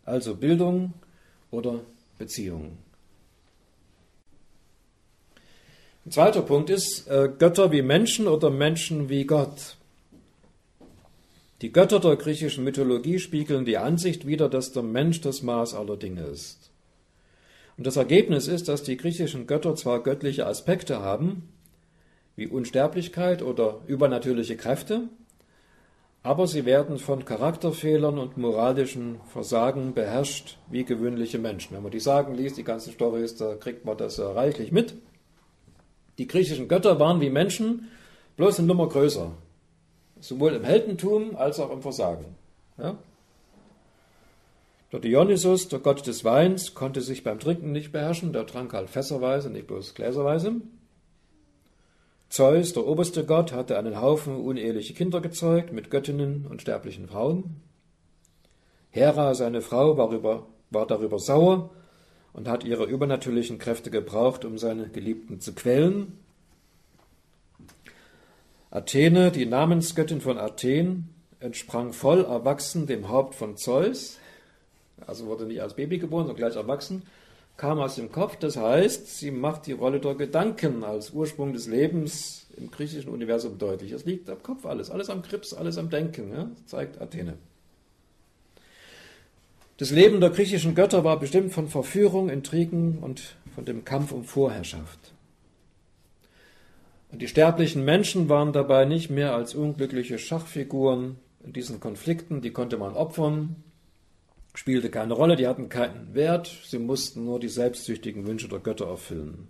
also Bildung oder Beziehung. Ein zweiter Punkt ist Götter wie Menschen oder Menschen wie Gott. Die Götter der griechischen Mythologie spiegeln die Ansicht wider, dass der Mensch das Maß aller Dinge ist. Und das Ergebnis ist, dass die griechischen Götter zwar göttliche Aspekte haben, wie Unsterblichkeit oder übernatürliche Kräfte, aber sie werden von Charakterfehlern und moralischen Versagen beherrscht wie gewöhnliche Menschen. Wenn man die Sagen liest, die ganzen Storys, da kriegt man das reichlich mit. Die griechischen Götter waren wie Menschen, bloß eine Nummer größer. Sowohl im Heldentum als auch im Versagen. Ja? Der Dionysos, der Gott des Weins, konnte sich beim Trinken nicht beherrschen. Der trank halt fässerweise, nicht bloß gläserweise. Zeus, der oberste Gott, hatte einen Haufen uneheliche Kinder gezeugt mit Göttinnen und sterblichen Frauen. Hera, seine Frau, war darüber sauer und hat ihre übernatürlichen Kräfte gebraucht, um seine Geliebten zu quälen. Athene, die Namensgöttin von Athen, entsprang voll erwachsen dem Haupt von Zeus, also wurde nicht als Baby geboren, sondern gleich erwachsen, kam aus dem Kopf, das heißt, sie macht die Rolle der Gedanken als Ursprung des Lebens im griechischen Universum deutlich. Es liegt am Kopf alles am Krips, alles am Denken, ja? Zeigt Athene. Das Leben der griechischen Götter war bestimmt von Verführung, Intrigen und von dem Kampf um Vorherrschaft. Und die sterblichen Menschen waren dabei nicht mehr als unglückliche Schachfiguren in diesen Konflikten, die konnte man opfern, spielte keine Rolle, die hatten keinen Wert, sie mussten nur die selbstsüchtigen Wünsche der Götter erfüllen.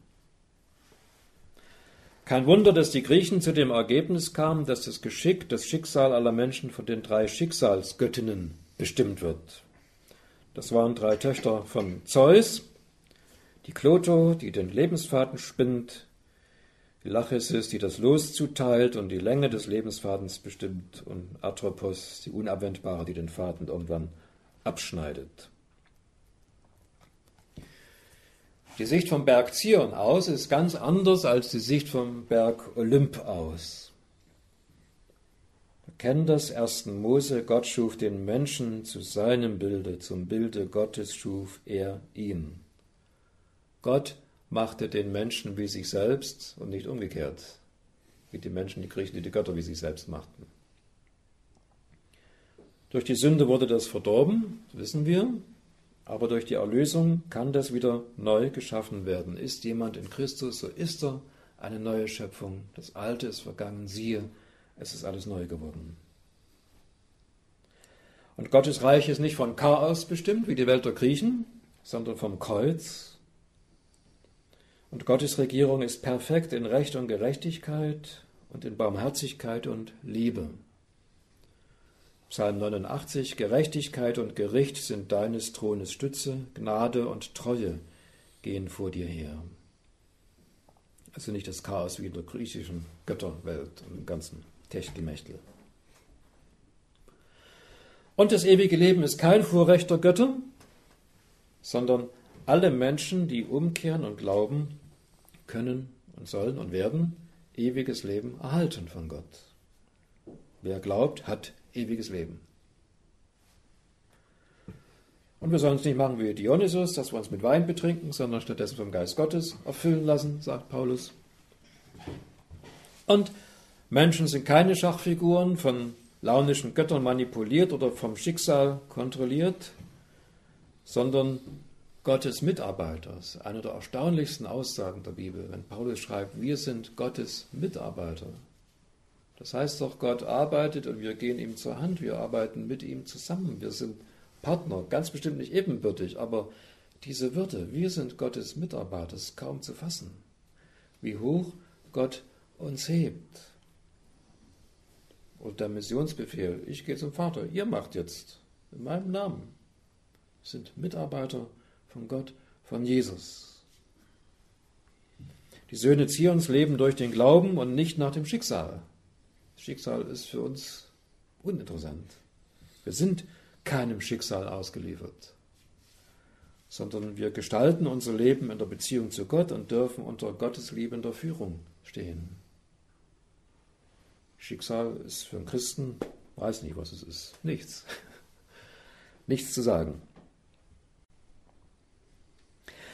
Kein Wunder, dass die Griechen zu dem Ergebnis kamen, dass das Geschick, das Schicksal aller Menschen von den 3 Schicksalsgöttinnen bestimmt wird. Das waren 3 Töchter von Zeus, die Kloto, die den Lebensfaden spinnt, die Lachesis, die das Los zuteilt und die Länge des Lebensfadens bestimmt, und Atropos, die Unabwendbare, die den Faden irgendwann abschneidet. Die Sicht vom Berg Zion aus ist ganz anders als die Sicht vom Berg Olymp aus. Wir kennen das 1. Mose, Gott schuf den Menschen zu seinem Bilde, zum Bilde Gottes schuf er ihn. Gott machte den Menschen wie sich selbst und nicht umgekehrt, wie die Menschen, die Griechen, die Götter wie sich selbst machten. Durch die Sünde wurde das verdorben, wissen wir, aber durch die Erlösung kann das wieder neu geschaffen werden. Ist jemand in Christus, so ist er eine neue Schöpfung. Das Alte ist vergangen, siehe, es ist alles neu geworden. Und Gottes Reich ist nicht von Chaos bestimmt, wie die Welt der Griechen, sondern vom Kreuz. Und Gottes Regierung ist perfekt in Recht und Gerechtigkeit und in Barmherzigkeit und Liebe. Psalm 89, Gerechtigkeit und Gericht sind deines Thrones Stütze, Gnade und Treue gehen vor dir her. Also nicht das Chaos wie in der griechischen Götterwelt und im ganzen Techtelmechtel. Und das ewige Leben ist kein Vorrecht der Götter, sondern alle Menschen, die umkehren und glauben, können und sollen und werden ewiges Leben erhalten von Gott. Wer glaubt, hat ewiges Leben. Und wir sollen es nicht machen wie Dionysos, dass wir uns mit Wein betrinken, sondern stattdessen vom Geist Gottes erfüllen lassen, sagt Paulus. Und Menschen sind keine Schachfiguren, von launischen Göttern manipuliert oder vom Schicksal kontrolliert, sondern Gottes Mitarbeiter. Das ist eine der erstaunlichsten Aussagen der Bibel, wenn Paulus schreibt, wir sind Gottes Mitarbeiter. Das heißt doch, Gott arbeitet und wir gehen ihm zur Hand, wir arbeiten mit ihm zusammen, wir sind Partner, ganz bestimmt nicht ebenbürtig, aber diese Würde, wir sind Gottes Mitarbeiter, ist kaum zu fassen, wie hoch Gott uns hebt. Und der Missionsbefehl, ich gehe zum Vater, ihr macht jetzt in meinem Namen, wir sind Mitarbeiter von Gott, von Jesus. Die Söhne Zions leben durch den Glauben und nicht nach dem Schicksal. Das Schicksal ist für uns uninteressant. Wir sind keinem Schicksal ausgeliefert, sondern wir gestalten unser Leben in der Beziehung zu Gott und dürfen unter Gottes liebender Führung stehen. Schicksal ist für einen Christen, weiß nicht, was es ist, nichts. Nichts zu sagen.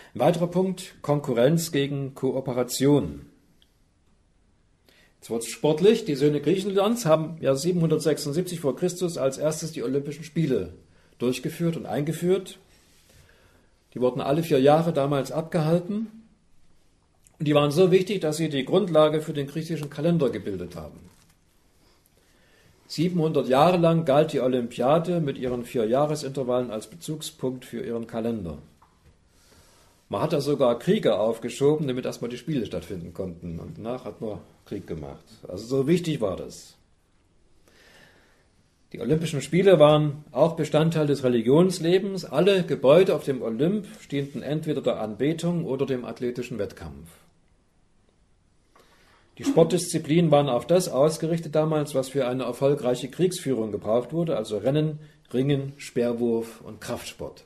Ein weiterer Punkt, Konkurrenz gegen Kooperation. Jetzt wird es sportlich. Die Söhne Griechenlands haben ja 776 vor Christus als erstes die Olympischen Spiele durchgeführt und eingeführt. Die wurden alle 4 Jahre damals abgehalten. Und die waren so wichtig, dass sie die Grundlage für den griechischen Kalender gebildet haben. 700 Jahre lang galt die Olympiade mit ihren 4 Jahresintervallen als Bezugspunkt für ihren Kalender. Man hat da sogar Kriege aufgeschoben, damit erstmal die Spiele stattfinden konnten. Und danach hat man Krieg gemacht. Also so wichtig war das. Die Olympischen Spiele waren auch Bestandteil des Religionslebens. Alle Gebäude auf dem Olymp dienten entweder der Anbetung oder dem athletischen Wettkampf. Die Sportdisziplinen waren auf das ausgerichtet damals, was für eine erfolgreiche Kriegsführung gebraucht wurde, also Rennen, Ringen, Speerwurf und Kraftsport.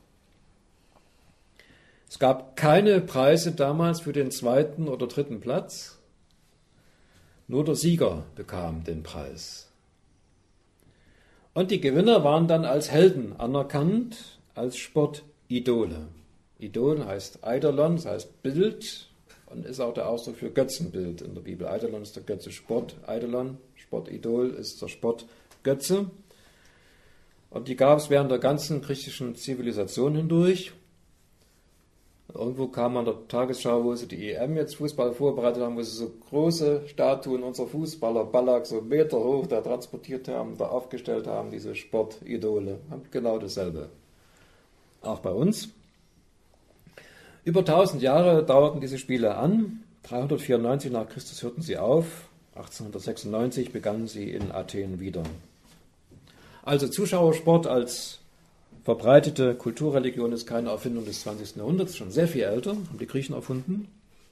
Es gab keine Preise damals für den 2. oder 3. Platz. Nur der Sieger bekam den Preis. Und die Gewinner waren dann als Helden anerkannt, als Sportidole. Idol heißt Eidolon, das heißt Bild und ist auch der Ausdruck für Götzenbild in der Bibel. Eidolon ist der Götze Sport, Eidolon, Sportidol ist der Sportgötze. Und die gab es während der ganzen griechischen Zivilisation hindurch. Irgendwo kam an der Tagesschau, wo sie die EM jetzt Fußball vorbereitet haben, wo sie so große Statuen unserer Fußballer, Ballack, so Meter hoch, da transportiert haben, da aufgestellt haben, diese Sportidole. Haben genau dasselbe. Auch bei uns. Über 1000 Jahre dauerten diese Spiele an. 394 nach Christus hörten sie auf. 1896 begannen sie in Athen wieder. Also Zuschauersport als verbreitete Kulturreligion ist keine Erfindung des 20. Jahrhunderts, schon sehr viel älter, haben die Griechen erfunden.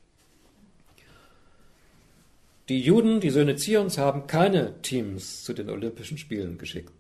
Die Juden, die Söhne Zions, haben keine Teams zu den Olympischen Spielen geschickt.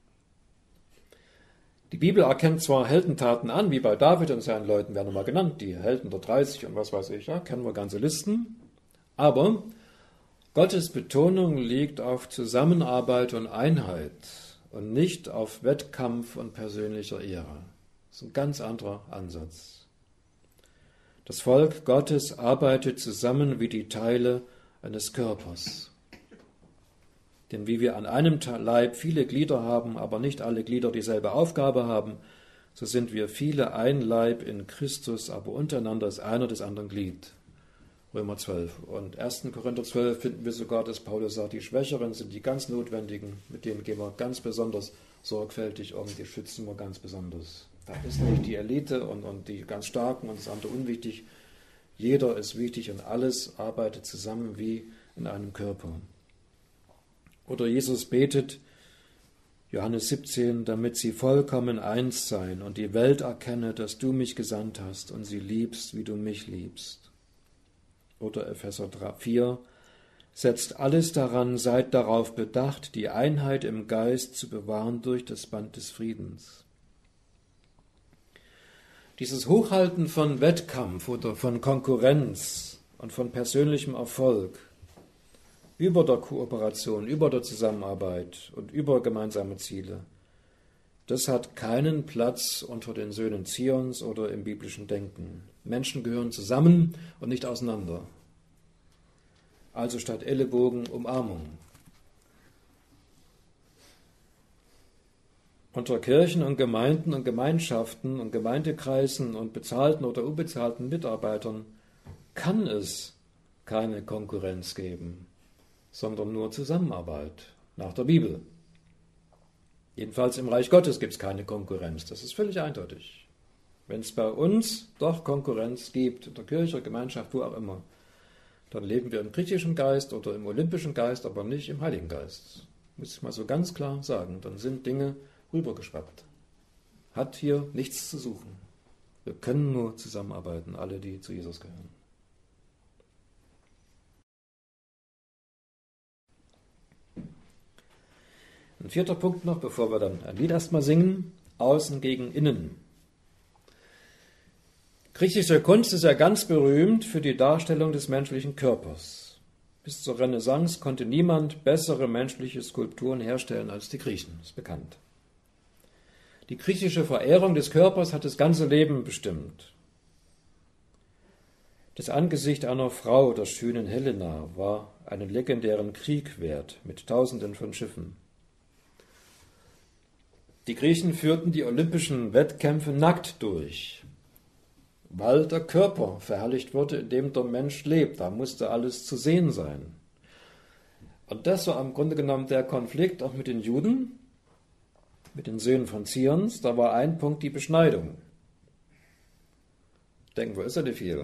Die Bibel erkennt zwar Heldentaten an, wie bei David und seinen Leuten werden mal genannt, die Helden der 30 und was weiß ich, ja, kennen wir ganze Listen, aber Gottes Betonung liegt auf Zusammenarbeit und Einheit und nicht auf Wettkampf und persönlicher Ehre. Das ist ein ganz anderer Ansatz. Das Volk Gottes arbeitet zusammen wie die Teile eines Körpers. Denn wie wir an einem Leib viele Glieder haben, aber nicht alle Glieder dieselbe Aufgabe haben, so sind wir viele ein Leib in Christus, aber untereinander ist einer des anderen Glied. Römer 12. Und 1. Korinther 12 finden wir sogar, dass Paulus sagt, die Schwächeren sind die ganz Notwendigen, mit denen gehen wir ganz besonders sorgfältig um, die schützen wir ganz besonders. Da ist nicht die Elite und die ganz Starken und das andere unwichtig. Jeder ist wichtig und alles arbeitet zusammen wie in einem Körper. Oder Jesus betet, Johannes 17, damit sie vollkommen eins seien und die Welt erkenne, dass du mich gesandt hast und sie liebst, wie du mich liebst. Oder Epheser 4, setzt alles daran, seid darauf bedacht, die Einheit im Geist zu bewahren durch das Band des Friedens. Dieses Hochhalten von Wettkampf oder von Konkurrenz und von persönlichem Erfolg über der Kooperation, über der Zusammenarbeit und über gemeinsame Ziele, das hat keinen Platz unter den Söhnen Zions oder im biblischen Denken. Menschen gehören zusammen und nicht auseinander. Also statt Ellenbogen Umarmung. Unter Kirchen und Gemeinden und Gemeinschaften und Gemeindekreisen und bezahlten oder unbezahlten Mitarbeitern kann es keine Konkurrenz geben, sondern nur Zusammenarbeit nach der Bibel. Jedenfalls im Reich Gottes gibt es keine Konkurrenz, das ist völlig eindeutig. Wenn es bei uns doch Konkurrenz gibt, in der Kirche, Gemeinschaft, wo auch immer, dann leben wir im griechischen Geist oder im olympischen Geist, aber nicht im Heiligen Geist. Muss ich mal so ganz klar sagen. Dann sind Dinge rübergeschwappt. Hat hier nichts zu suchen. Wir können nur zusammenarbeiten, alle, die zu Jesus gehören. Ein 4. Punkt noch, bevor wir dann ein Lied erstmal singen. Außen gegen innen. Griechische Kunst ist ja ganz berühmt für die Darstellung des menschlichen Körpers. Bis zur Renaissance konnte niemand bessere menschliche Skulpturen herstellen als die Griechen, ist bekannt. Die griechische Verehrung des Körpers hat das ganze Leben bestimmt. Das Angesicht einer Frau, der schönen Helena, war einen legendären Krieg wert mit Tausenden von Schiffen. Die Griechen führten die olympischen Wettkämpfe nackt durch, weil der Körper verherrlicht wurde, in dem der Mensch lebt. Da musste alles zu sehen sein. Und das war im Grunde genommen der Konflikt auch mit den Juden, mit den Söhnen von Zions. Da war ein Punkt die Beschneidung. Denken wir, ist ja nicht viel.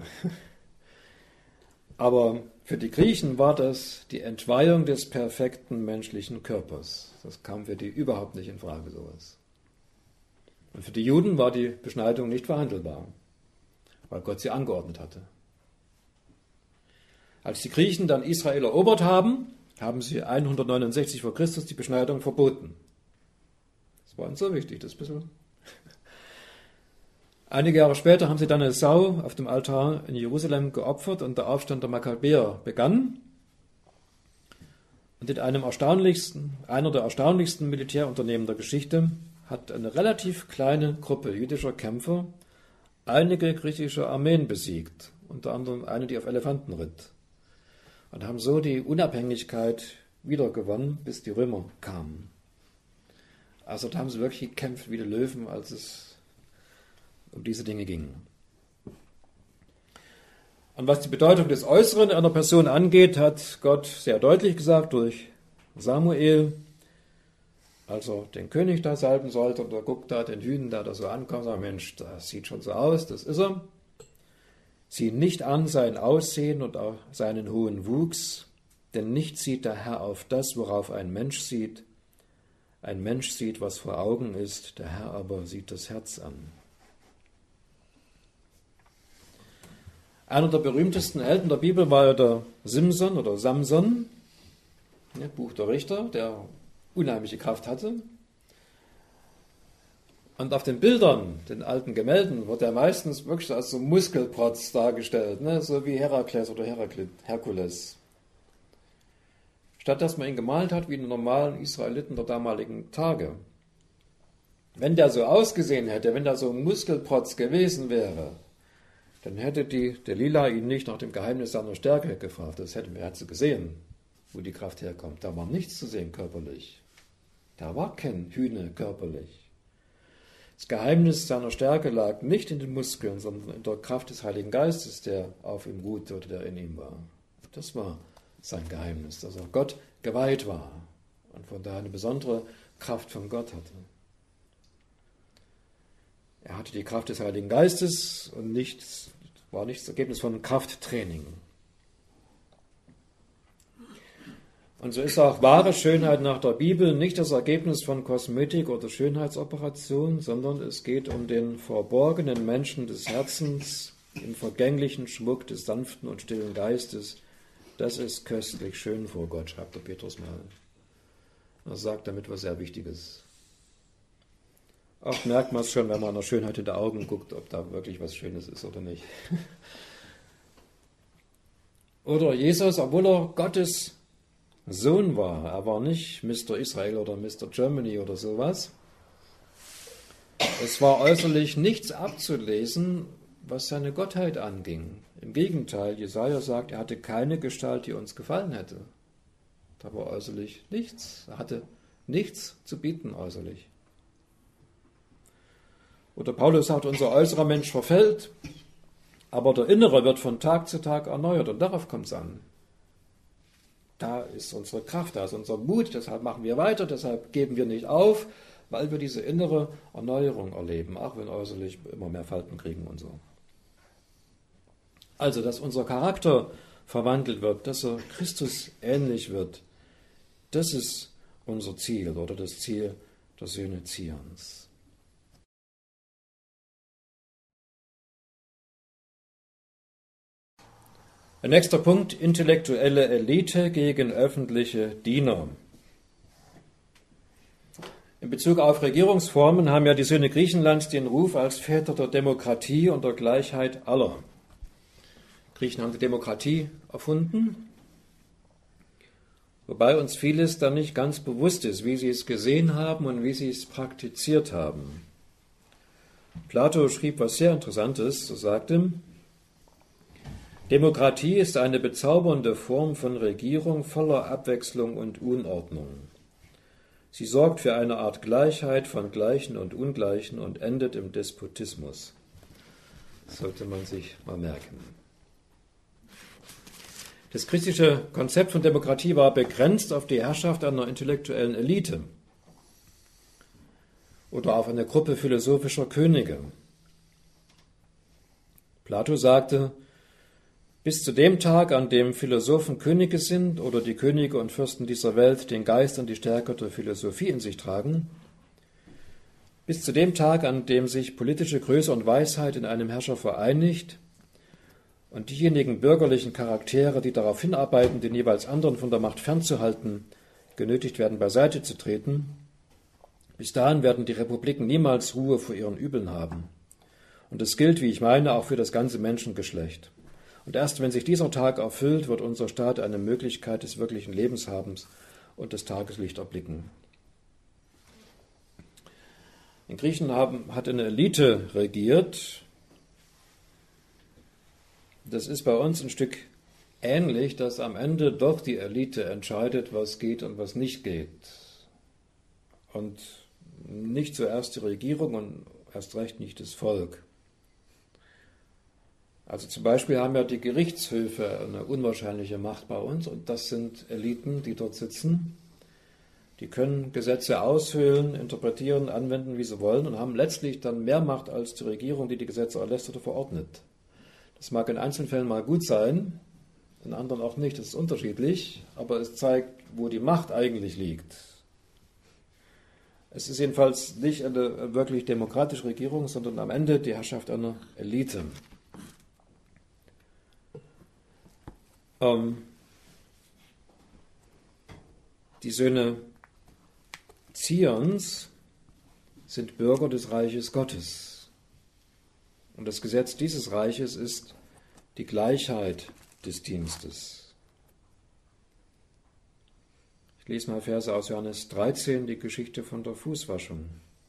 Aber für die Griechen war das die Entweihung des perfekten menschlichen Körpers. Das kam für die überhaupt nicht in Frage, sowas. Und für die Juden war die Beschneidung nicht verhandelbar, weil Gott sie angeordnet hatte. Als die Griechen dann Israel erobert haben, haben sie 169 vor Christus die Beschneidung verboten. Das war uns so wichtig, das bisschen. Einige Jahre später haben sie dann eine Sau auf dem Altar in Jerusalem geopfert und der Aufstand der Makkabäer begann. Und in einer der erstaunlichsten Militärunternehmen der Geschichte hat eine relativ kleine Gruppe jüdischer Kämpfer einige griechische Armeen besiegt, unter anderem eine, die auf Elefanten ritt, und haben so die Unabhängigkeit wiedergewonnen, bis die Römer kamen. Also da haben sie wirklich gekämpft wie die Löwen, als es um diese Dinge ging. Und was die Bedeutung des Äußeren einer Person angeht, hat Gott sehr deutlich gesagt durch Samuel, als er den König da salben sollte, und er guckt da den Hünen, da so ankommt, sagt, Mensch, das sieht schon so aus, das ist er. Sieh nicht an sein Aussehen und auch seinen hohen Wuchs, denn nicht sieht der Herr auf das, worauf ein Mensch sieht. Ein Mensch sieht, was vor Augen ist, der Herr aber sieht das Herz an. Einer der berühmtesten Helden der Bibel war ja der Simson oder Samson, Buch der Richter, der unheimliche Kraft hatte. Und auf den Bildern, den alten Gemälden, wird er meistens wirklich als so Muskelprotz dargestellt, so wie Herakles oder Herkules. Statt dass man ihn gemalt hat wie einen normalen Israeliten der damaligen Tage. Wenn der so ausgesehen hätte, wenn der so ein Muskelprotz gewesen wäre, dann hätte Delila ihn nicht nach dem Geheimnis seiner Stärke gefragt. Das hätte sie gesehen, wo die Kraft herkommt. Da war nichts zu sehen körperlich. Da war kein Hühne körperlich. Das Geheimnis seiner Stärke lag nicht in den Muskeln, sondern in der Kraft des Heiligen Geistes, der auf ihm ruhte oder der in ihm war. Das war sein Geheimnis, dass er Gott geweiht war und von daher eine besondere Kraft von Gott hatte. Er hatte die Kraft des Heiligen Geistes und war nicht das Ergebnis von Krafttraining. Und so ist auch wahre Schönheit nach der Bibel nicht das Ergebnis von Kosmetik oder Schönheitsoperation, sondern es geht um den verborgenen Menschen des Herzens, im vergänglichen Schmuck des sanften und stillen Geistes. Das ist köstlich schön vor Gott, schreibt der Petrus mal. Er sagt damit was sehr Wichtiges. Auch merkt man es schon, wenn man an der Schönheit in die Augen guckt, ob da wirklich was Schönes ist oder nicht. Oder Jesus, obwohl er Gottes Sohn war, er war nicht Mr. Israel oder Mr. Germany oder sowas. Es war äußerlich nichts abzulesen, was seine Gottheit anging. Im Gegenteil, Jesaja sagt, er hatte keine Gestalt, die uns gefallen hätte. Da war äußerlich nichts. Er hatte nichts zu bieten äußerlich. Oder Paulus sagt, unser äußerer Mensch verfällt, aber der innere wird von Tag zu Tag erneuert. Und darauf kommt es an. Da ist unsere Kraft, da ist unser Mut, deshalb machen wir weiter, deshalb geben wir nicht auf, weil wir diese innere Erneuerung erleben, auch wenn äußerlich immer mehr Falten kriegen und so. Also, dass unser Charakter verwandelt wird, dass er Christus ähnlich wird, das ist unser Ziel oder das Ziel der Söhne Zions. Der nächste Punkt, intellektuelle Elite gegen öffentliche Diener. In Bezug auf Regierungsformen haben ja die Söhne Griechenlands den Ruf als Väter der Demokratie und der Gleichheit aller. Griechen haben die Demokratie erfunden, wobei uns vieles dann nicht ganz bewusst ist, wie sie es gesehen haben und wie sie es praktiziert haben. Plato schrieb was sehr Interessantes, er sagte, Demokratie ist eine bezaubernde Form von Regierung voller Abwechslung und Unordnung. Sie sorgt für eine Art Gleichheit von Gleichen und Ungleichen und endet im Despotismus. Das sollte man sich mal merken. Das christliche Konzept von Demokratie war begrenzt auf die Herrschaft einer intellektuellen Elite oder auf eine Gruppe philosophischer Könige. Plato sagte, bis zu dem Tag, an dem Philosophen Könige sind oder die Könige und Fürsten dieser Welt den Geist und die Stärke der Philosophie in sich tragen, bis zu dem Tag, an dem sich politische Größe und Weisheit in einem Herrscher vereinigt und diejenigen bürgerlichen Charaktere, die darauf hinarbeiten, den jeweils anderen von der Macht fernzuhalten, genötigt werden, beiseite zu treten, bis dahin werden die Republiken niemals Ruhe vor ihren Übeln haben. Und das gilt, wie ich meine, auch für das ganze Menschengeschlecht. Und erst wenn sich dieser Tag erfüllt, wird unser Staat eine Möglichkeit des wirklichen Lebenshabens und das Tageslicht erblicken. In Griechenland hat eine Elite regiert. Das ist bei uns ein Stück ähnlich, dass am Ende doch die Elite entscheidet, was geht und was nicht geht. Und nicht zuerst die Regierung und erst recht nicht das Volk. Also zum Beispiel haben ja die Gerichtshöfe eine unwahrscheinliche Macht bei uns und das sind Eliten, die dort sitzen. Die können Gesetze aushöhlen, interpretieren, anwenden, wie sie wollen und haben letztlich dann mehr Macht als die Regierung, die die Gesetze erlässt oder verordnet. Das mag in einzelnen Fällen mal gut sein, in anderen auch nicht, das ist unterschiedlich, aber es zeigt, wo die Macht eigentlich liegt. Es ist jedenfalls nicht eine wirklich demokratische Regierung, sondern am Ende die Herrschaft einer Elite. Die Söhne Zions sind Bürger des Reiches Gottes. Und das Gesetz dieses Reiches ist die Gleichheit des Dienstes. Ich lese mal Verse aus Johannes 13, die Geschichte von der Fußwaschung.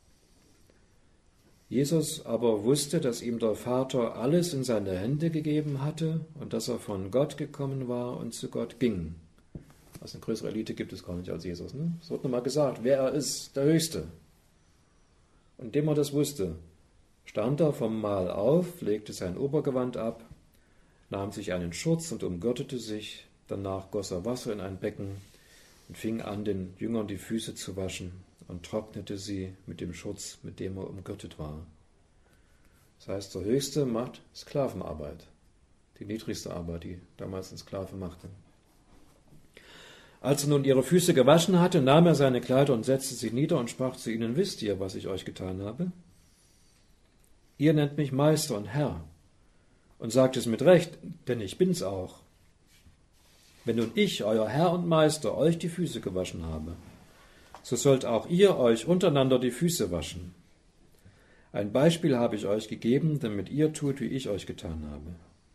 Jesus aber wusste, dass ihm der Vater alles in seine Hände gegeben hatte und dass er von Gott gekommen war und zu Gott ging. Also eine größere Elite gibt es gar nicht als Jesus. Ne? Es wird nochmal gesagt, wer er ist, der Höchste. Und indem er das wusste, stand er vom Mahl auf, legte sein Obergewand ab, nahm sich einen Schurz und umgürtete sich, danach goss er Wasser in ein Becken und fing an, den Jüngern die Füße zu waschen und trocknete sie mit dem Schurz, mit dem er umgürtet war. Das heißt, der Höchste macht Sklavenarbeit, die niedrigste Arbeit, die damals ein Sklave machte. Als er nun ihre Füße gewaschen hatte, nahm er seine Kleider und setzte sich nieder und sprach zu ihnen, wisst ihr, was ich euch getan habe? Ihr nennt mich Meister und Herr und sagt es mit Recht, denn ich bin's auch. Wenn nun ich, euer Herr und Meister, euch die Füße gewaschen habe, so sollt auch ihr euch untereinander die Füße waschen. Ein Beispiel habe ich euch gegeben, damit ihr tut, wie ich euch getan habe.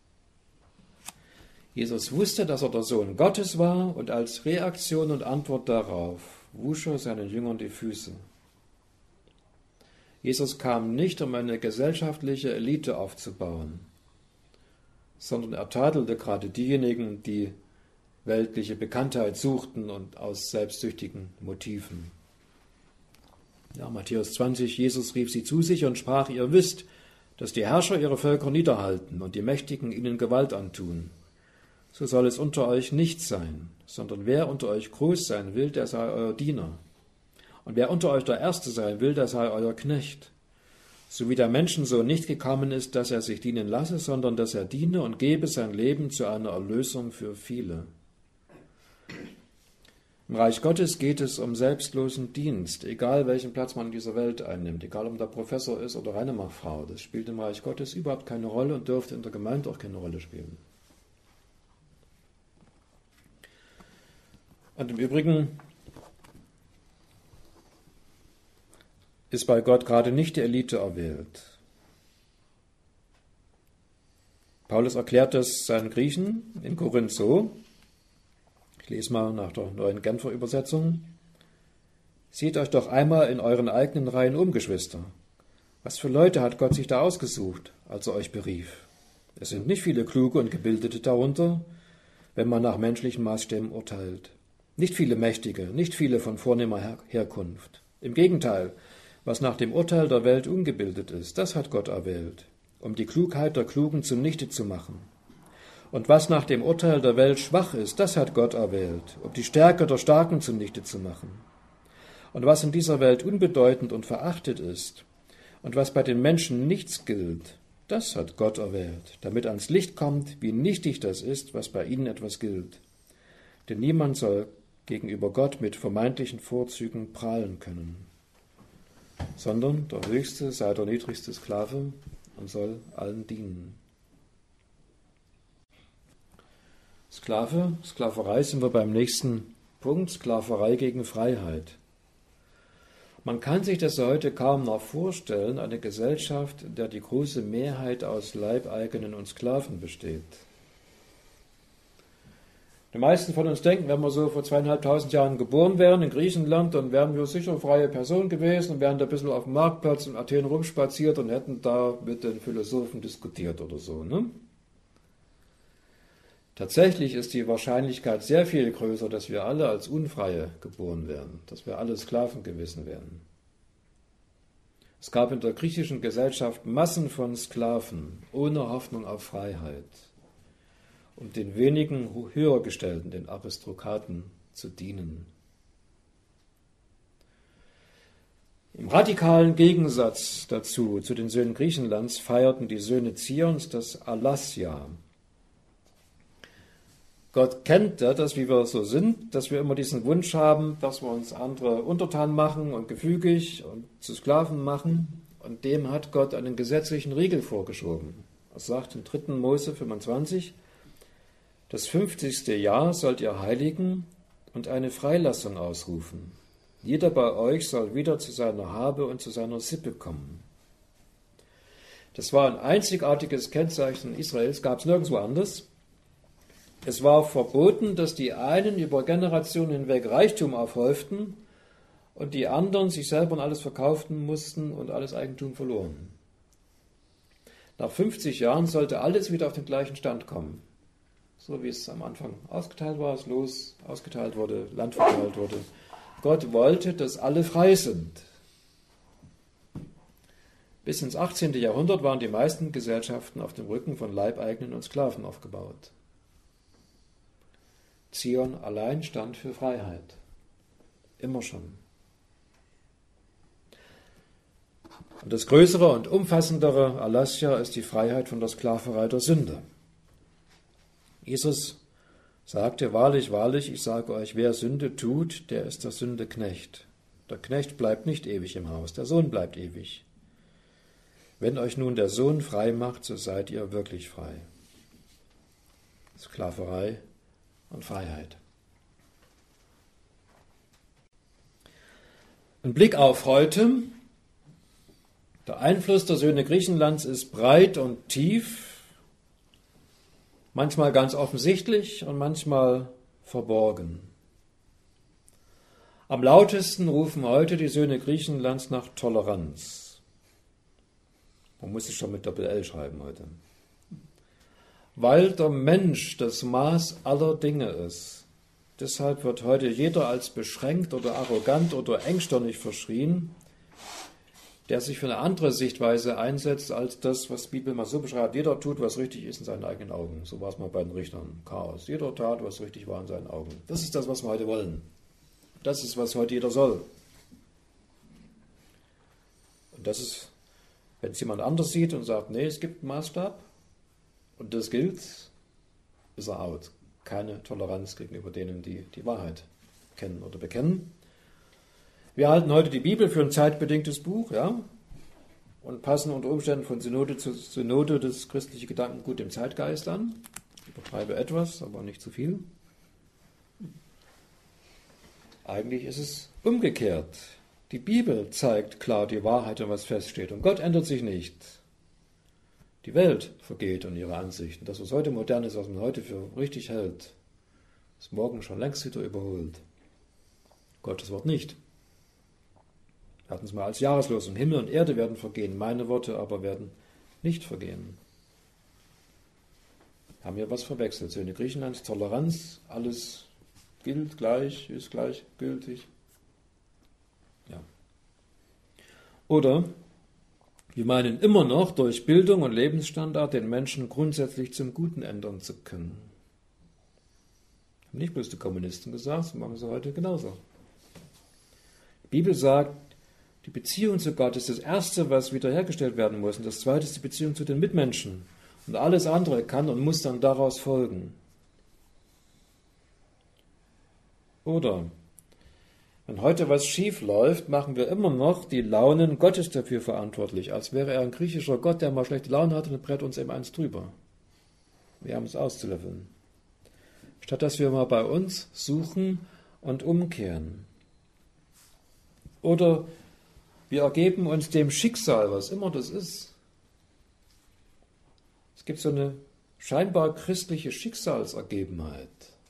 Jesus wusste, dass er der Sohn Gottes war und als Reaktion und Antwort darauf wusch er seinen Jüngern die Füße. Jesus kam nicht, um eine gesellschaftliche Elite aufzubauen, sondern er tadelte gerade diejenigen, die weltliche Bekanntheit suchten und aus selbstsüchtigen Motiven. Ja, Matthäus 20, Jesus rief sie zu sich und sprach, ihr wisst, dass die Herrscher ihre Völker niederhalten und die Mächtigen ihnen Gewalt antun. So soll es unter euch nicht sein, sondern wer unter euch groß sein will, der sei euer Diener. Und wer unter euch der Erste sein will, der sei euer Knecht. So wie der Menschensohn nicht gekommen ist, dass er sich dienen lasse, sondern dass er diene und gebe sein Leben zu einer Erlösung für viele. Im Reich Gottes geht es um selbstlosen Dienst, egal welchen Platz man in dieser Welt einnimmt, egal ob der Professor ist oder Reinemacherfrau. Das spielt im Reich Gottes überhaupt keine Rolle und dürfte in der Gemeinde auch keine Rolle spielen. Und im Übrigen ist bei Gott gerade nicht die Elite erwählt. Paulus erklärt das seinen Griechen in Korinth so, ich lese mal nach der neuen Genfer Übersetzung. Seht euch doch einmal in euren eigenen Reihen um, Geschwister. Was für Leute hat Gott sich da ausgesucht, als er euch berief? Es sind nicht viele Kluge und Gebildete darunter, wenn man nach menschlichen Maßstäben urteilt. Nicht viele Mächtige, nicht viele von vornehmer Herkunft. Im Gegenteil, was nach dem Urteil der Welt ungebildet ist, das hat Gott erwählt, um die Klugheit der Klugen zunichte zu machen. Und was nach dem Urteil der Welt schwach ist, das hat Gott erwählt, um die Stärke der Starken zunichte zu machen. Und was in dieser Welt unbedeutend und verachtet ist, und was bei den Menschen nichts gilt, das hat Gott erwählt, damit ans Licht kommt, wie nichtig das ist, was bei ihnen etwas gilt. Denn niemand soll gegenüber Gott mit vermeintlichen Vorzügen prahlen können, sondern der Höchste sei der niedrigste Sklave und soll allen dienen. Sklaverei sind wir beim nächsten Punkt, Sklaverei gegen Freiheit. Man kann sich das heute kaum noch vorstellen, eine Gesellschaft, in der die große Mehrheit aus Leibeigenen und Sklaven besteht. Die meisten von uns denken, wenn wir so vor 2500 Jahren geboren wären in Griechenland, dann wären wir sicher freie Personen gewesen und wären da ein bisschen auf dem Marktplatz in Athen rumspaziert und hätten da mit den Philosophen diskutiert oder so, ne? Tatsächlich ist die Wahrscheinlichkeit sehr viel größer, dass wir alle als Unfreie geboren werden, dass wir alle Sklaven gewesen wären. Es gab in der griechischen Gesellschaft Massen von Sklaven ohne Hoffnung auf Freiheit, um den wenigen Höhergestellten, den Aristokraten, zu dienen. Im radikalen Gegensatz dazu, zu den Söhnen Griechenlands, feierten die Söhne Zions das Alassia. Gott kennt das, wie wir so sind, dass wir immer diesen Wunsch haben, dass wir uns andere untertan machen und gefügig und zu Sklaven machen. Und dem hat Gott einen gesetzlichen Riegel vorgeschoben. Er sagt in 3. Mose 25, das 50. Jahr sollt ihr heiligen und eine Freilassung ausrufen. Jeder bei euch soll wieder zu seiner Habe und zu seiner Sippe kommen. Das war ein einzigartiges Kennzeichen Israels, gab es nirgendwo anders. Es war verboten, dass die einen über Generationen hinweg Reichtum aufhäuften und die anderen sich selber und alles verkauften mussten und alles Eigentum verloren. Nach 50 Jahren sollte alles wieder auf den gleichen Stand kommen. So wie es am Anfang ausgeteilt war, das Los ausgeteilt wurde, Land verteilt wurde. Gott wollte, dass alle frei sind. Bis ins 18. Jahrhundert waren die meisten Gesellschaften auf dem Rücken von Leibeigenen und Sklaven aufgebaut. Zion allein stand für Freiheit. Immer schon. Und das größere und umfassendere Alassia ist die Freiheit von der Sklaverei der Sünde. Jesus sagte, wahrlich, wahrlich, ich sage euch, wer Sünde tut, der ist der Sünde Knecht. Der Knecht bleibt nicht ewig im Haus, der Sohn bleibt ewig. Wenn euch nun der Sohn frei macht, so seid ihr wirklich frei. Sklaverei und Freiheit. Ein Blick auf heute. Der Einfluss der Söhne Griechenlands ist breit und tief, manchmal ganz offensichtlich und manchmal verborgen. Am lautesten rufen heute die Söhne Griechenlands nach Toleranz. Man muss es schon mit Doppel-L schreiben heute. Weil der Mensch das Maß aller Dinge ist. Deshalb wird heute jeder als beschränkt oder arrogant oder engstirnig verschrien, der sich für eine andere Sichtweise einsetzt als das, was die Bibel mal so beschreibt. Jeder tut, was richtig ist in seinen eigenen Augen. So war es mal bei den Richtern. Chaos. Jeder tat, was richtig war in seinen Augen. Das ist das, was wir heute wollen. Das ist, was heute jeder soll. Und das ist, wenn es jemand anders sieht und sagt, nee, es gibt einen Maßstab, und das gilt, ist er out. Keine Toleranz gegenüber denen, die die Wahrheit kennen oder bekennen. Wir halten heute die Bibel für ein zeitbedingtes Buch, ja, und passen unter Umständen von Synode zu Synode das christliche Gedankengut dem Zeitgeist an. Ich übertreibe etwas, aber nicht zu viel. Eigentlich ist es umgekehrt. Die Bibel zeigt klar die Wahrheit und was feststeht. Und Gott ändert sich nicht. Die Welt vergeht und ihre Ansichten. Das, was heute modern ist, was man heute für richtig hält, ist morgen schon längst wieder überholt. Gottes Wort nicht. Wir hatten es mal als Jahreslosung. Himmel und Erde werden vergehen, meine Worte aber werden nicht vergehen. Haben wir was verwechselt. Söhne Griechenlands, Toleranz, alles gilt gleich, ist gleich gültig. Ja. Oder wir meinen immer noch, durch Bildung und Lebensstandard den Menschen grundsätzlich zum Guten ändern zu können. Haben nicht bloß die Kommunisten gesagt, das machen sie heute genauso. Die Bibel sagt, die Beziehung zu Gott ist das Erste, was wiederhergestellt werden muss. Und das Zweite ist die Beziehung zu den Mitmenschen. Und alles andere kann und muss dann daraus folgen. Oder, wenn heute was schief läuft, machen wir immer noch die Launen Gottes dafür verantwortlich, als wäre er ein griechischer Gott, der mal schlechte Laune hat und brett uns eben eins drüber. Wir haben es auszulöffeln. Statt dass wir mal bei uns suchen und umkehren. Oder wir ergeben uns dem Schicksal, was immer das ist. Es gibt so eine scheinbar christliche Schicksalsergebenheit.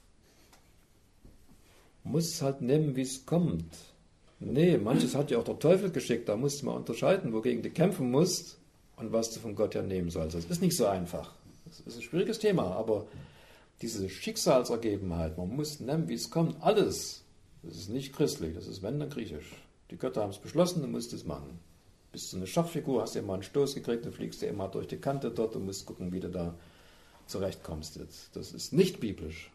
Man muss es halt nehmen, wie es kommt. Nee, manches hat ja auch der Teufel geschickt. Da musst du mal unterscheiden, wogegen du kämpfen musst und was du von Gott ja nehmen sollst. Das ist nicht so einfach. Das ist ein schwieriges Thema, aber diese Schicksalsergebenheit, man muss nehmen, wie es kommt, alles, das ist nicht christlich, das ist wenn dann griechisch. Die Götter haben es beschlossen, du musst es machen. Bist du eine Schachfigur, hast du immer einen Stoß gekriegt, dann fliegst du immer durch die Kante dort und musst gucken, wie du da zurechtkommst jetzt. Das ist nicht biblisch.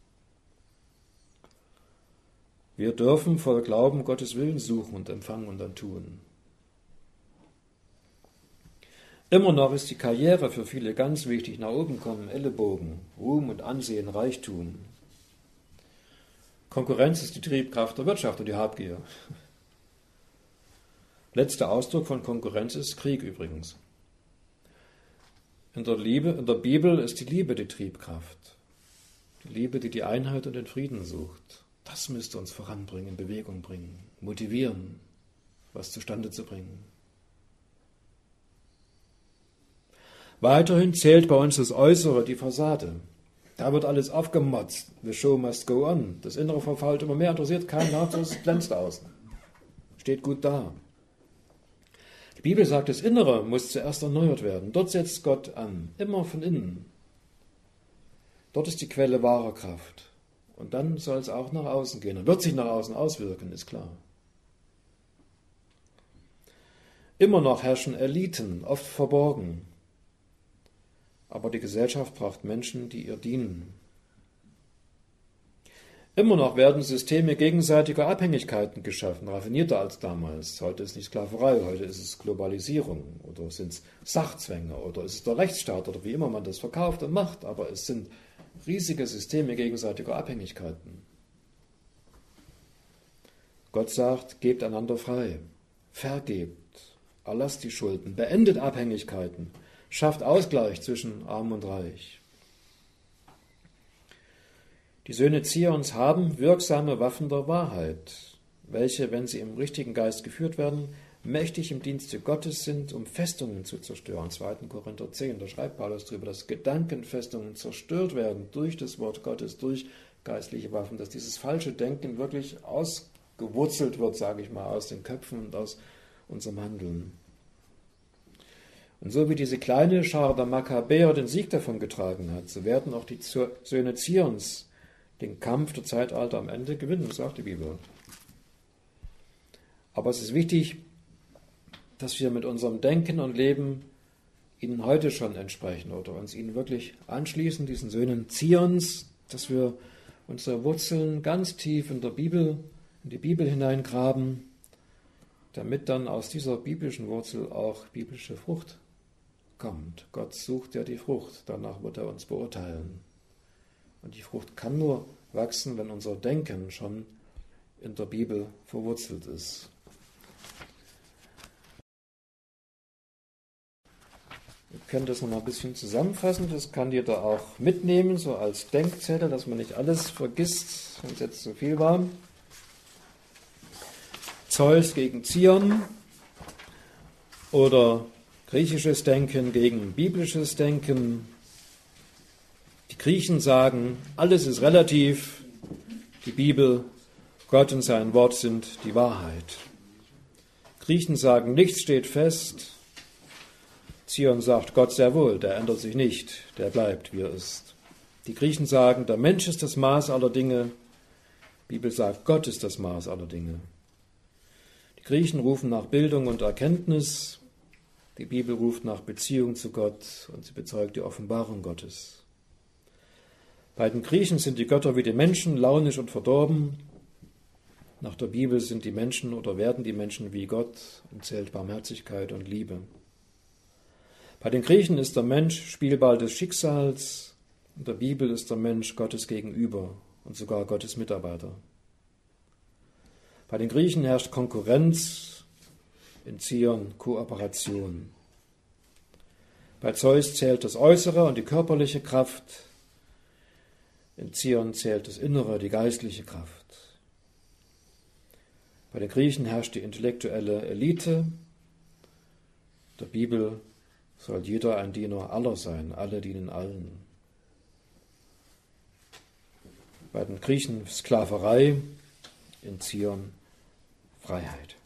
Wir dürfen voll Glauben Gottes Willen suchen und empfangen und dann tun. Immer noch ist die Karriere für viele ganz wichtig. Nach oben kommen Ellenbogen, Ruhm und Ansehen, Reichtum. Konkurrenz ist die Triebkraft der Wirtschaft und die Habgier. Letzter Ausdruck von Konkurrenz ist Krieg übrigens. In der Bibel ist die Liebe die Triebkraft. Die Liebe, die die Einheit und den Frieden sucht. Das müsste uns voranbringen, in Bewegung bringen, motivieren, was zustande zu bringen. Weiterhin zählt bei uns das Äußere, die Fassade. Da wird alles aufgemotzt. The show must go on. Das Innere verfault immer mehr, interessiert keinen, es glänzt außen. Steht gut da. Die Bibel sagt, das Innere muss zuerst erneuert werden. Dort setzt Gott an, immer von innen. Dort ist die Quelle wahrer Kraft. Und dann soll es auch nach außen gehen. Und wird sich nach außen auswirken, ist klar. Immer noch herrschen Eliten, oft verborgen. Aber die Gesellschaft braucht Menschen, die ihr dienen. Immer noch werden Systeme gegenseitiger Abhängigkeiten geschaffen, raffinierter als damals. Heute ist nicht Sklaverei, heute ist es Globalisierung oder sind es Sachzwänge oder ist es der Rechtsstaat oder wie immer man das verkauft und macht. Aber es sind riesige Systeme gegenseitiger Abhängigkeiten. Gott sagt, gebt einander frei, vergebt, erlasst die Schulden, beendet Abhängigkeiten, schafft Ausgleich zwischen Arm und Reich. Die Söhne Zions haben wirksame Waffen der Wahrheit, welche, wenn sie im richtigen Geist geführt werden, mächtig im Dienste Gottes sind, um Festungen zu zerstören. 2. Korinther 10, da schreibt Paulus darüber, dass Gedankenfestungen zerstört werden durch das Wort Gottes, durch geistliche Waffen, dass dieses falsche Denken wirklich ausgewurzelt wird, sage ich mal, aus den Köpfen und aus unserem Handeln. Und so wie diese kleine Schar der Makkabäer den Sieg davon getragen hat, so werden auch die Söhne Zions den Kampf der Zeitalter am Ende gewinnen, sagt die Bibel. Aber es ist wichtig, dass wir mit unserem Denken und Leben ihnen heute schon entsprechen oder uns ihnen wirklich anschließen, diesen Söhnen Zions, dass wir unsere Wurzeln ganz tief in die Bibel hineingraben, damit dann aus dieser biblischen Wurzel auch biblische Frucht kommt. Gott sucht ja die Frucht, danach wird er uns beurteilen. Und die Frucht kann nur wachsen, wenn unser Denken schon in der Bibel verwurzelt ist. Wir können das nochmal ein bisschen zusammenfassen, das kann jeder auch mitnehmen, so als Denkzettel, dass man nicht alles vergisst, wenn es jetzt zu viel war. Zeus gegen Zion oder griechisches Denken gegen biblisches Denken. Die Griechen sagen, alles ist relativ, die Bibel, Gott und sein Wort sind die Wahrheit. Griechen sagen, nichts steht fest. Zion sagt Gott sehr wohl, der ändert sich nicht, der bleibt, wie er ist. Die Griechen sagen, der Mensch ist das Maß aller Dinge. Die Bibel sagt, Gott ist das Maß aller Dinge. Die Griechen rufen nach Bildung und Erkenntnis. Die Bibel ruft nach Beziehung zu Gott und sie bezeugt die Offenbarung Gottes. Bei den Griechen sind die Götter wie die Menschen, launisch und verdorben. Nach der Bibel sind die Menschen oder werden die Menschen wie Gott und zählt Barmherzigkeit und Liebe. Bei den Griechen ist der Mensch Spielball des Schicksals. In der Bibel ist der Mensch Gottes Gegenüber und sogar Gottes Mitarbeiter. Bei den Griechen herrscht Konkurrenz, in Zion Kooperation. Bei Zeus zählt das Äußere und die körperliche Kraft, in Zion zählt das Innere, die geistliche Kraft. Bei den Griechen herrscht die intellektuelle Elite. In der Bibel soll jeder ein Diener aller sein, alle dienen allen. Bei den Griechen Sklaverei, in Zion Freiheit.